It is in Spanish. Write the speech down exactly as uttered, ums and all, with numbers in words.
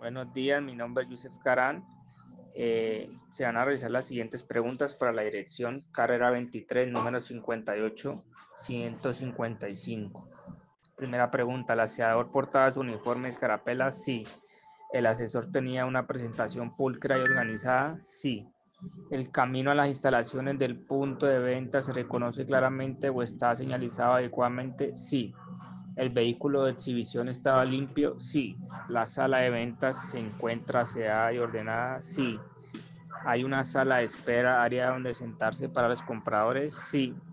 Buenos días, mi nombre es Yusef Caran. Eh, se van a realizar las siguientes preguntas para la dirección carrera veintitrés, número cincuenta y ocho, ciento cincuenta y cinco. Primera pregunta, ¿el aseador portaba su uniforme escarapela? Sí. ¿El asesor tenía una presentación pulcra y organizada? Sí. ¿El camino a las instalaciones del punto de venta se reconoce claramente o está señalizado adecuadamente? Sí. ¿El vehículo de exhibición estaba limpio? Sí. ¿La sala de ventas se encuentra aseada y ordenada? Sí. ¿Hay una sala de espera, área donde sentarse para los compradores? Sí.